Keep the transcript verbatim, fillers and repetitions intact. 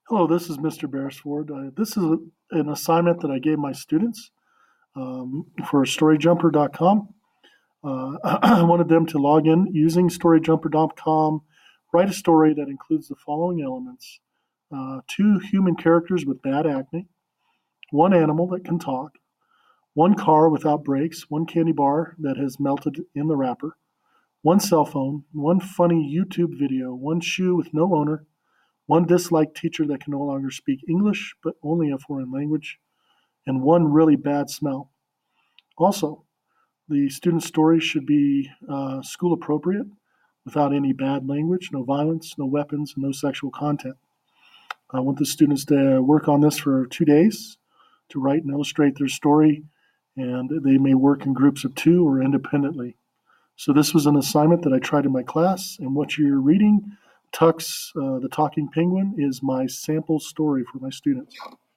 Hello, this is Mister Beresford. Uh, this is a, an assignment that I gave my students um, for story jumper dot com. Uh, I wanted them to log in using story jumper dot com, write a story that includes the following elements: uh, two human characters with bad acne, one animal that can talk, one car without brakes, one candy bar that has melted in the wrapper, one cell phone, one funny YouTube video, one shoe with no owner, one disliked teacher that can no longer speak English but only a foreign language, and one really bad smell. Also, the student story should be uh, school appropriate without any bad language, no violence, no weapons, and no sexual content. I want the students to work on this for two days to write and illustrate their story, and they may work in groups of two or independently. So this was an assignment that I tried in my class, and what you're reading, Tux, uh, the Talking Penguin, is my sample story for my students.